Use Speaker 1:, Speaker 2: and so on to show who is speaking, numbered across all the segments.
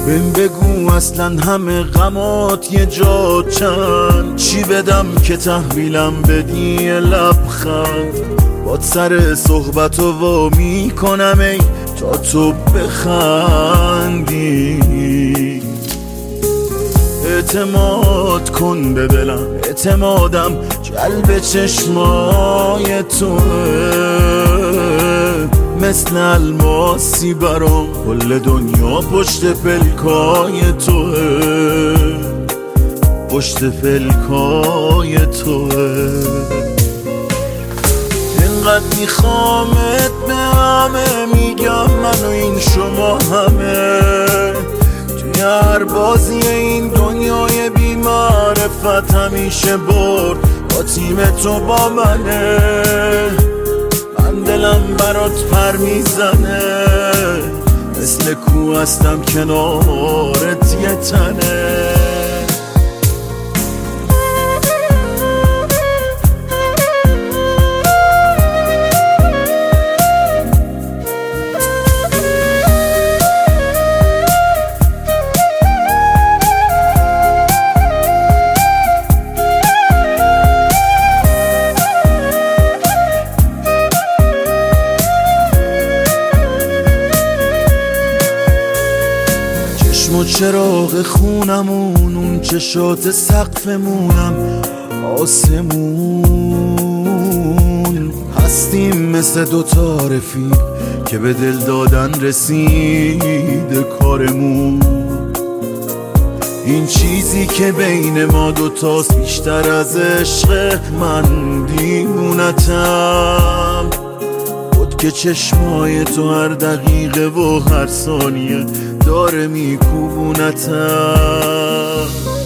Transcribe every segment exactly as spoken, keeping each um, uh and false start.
Speaker 1: بهم بگو اصلا همه غمات یه جا چند، چی بدم که تحویلم بدی یه لبخند. باد سر صحبتو وا میکنم ای تا تو بخندی. اعتماد کن به دلم، اعتمادم جلب چشمای توه. مثل الماسی برام کل دنیا پشت پلکای توه، پشت پلکای توه. اینقدر میخوامت به همه میگم من و این شما همه. توی هر بازی این دنیای بی معرفت همیشه برد با تیم تو با منه. من دلم برات پر میزنه، مثل کو هستم کنارت یه تنه. چشم و چراغ خونمون، اون چشات سقفمونم آسمون. هستیم مثل دوتا رفیق که به دل دادن رسیده کارمون. این چیزی که بین ما دوتاست بیشتر از عشق، من دیوونتم. که چشمای تو هر دقیقه و هر ثانیه داره میکوبونتم.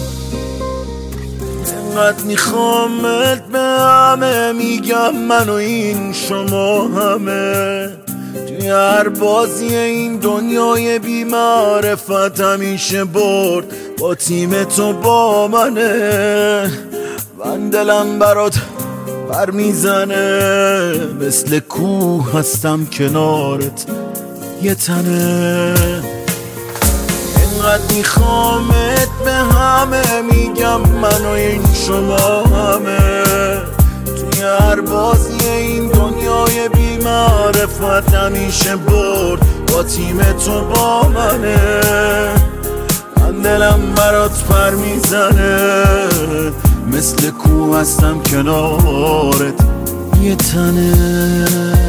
Speaker 1: انقدر میخوامت به همه میگم من و این شما همه. توی هر بازی این دنیای بی معرفت همیشه برد با تیم تو با منه. من دلم برات پر میزنه، مثل کوه هستم کنارت یه تنه. اینقدر میخوامت به همه میگم من و این شما همه. توی هر بازی این دنیای بی معرفت همیشه برد با تیم تو با منه. من دلم برات پر میزنه، مثل کوه هستم کنارت یه تنه.